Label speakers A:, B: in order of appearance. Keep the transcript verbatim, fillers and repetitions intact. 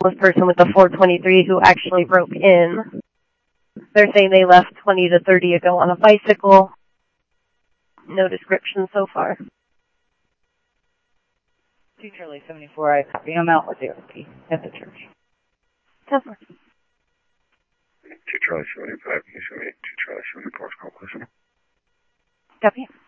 A: homeless person with the four twenty-three who actually broke in. They're saying they left twenty to thirty ago on a bicycle. No description so far.
B: two Charlie seventy-four, I copy. I'm out with therapy at the church.
A: ten four.
C: two Charlie seventy-five, can you send me two Charlie seventy-four call, please?
A: Copy.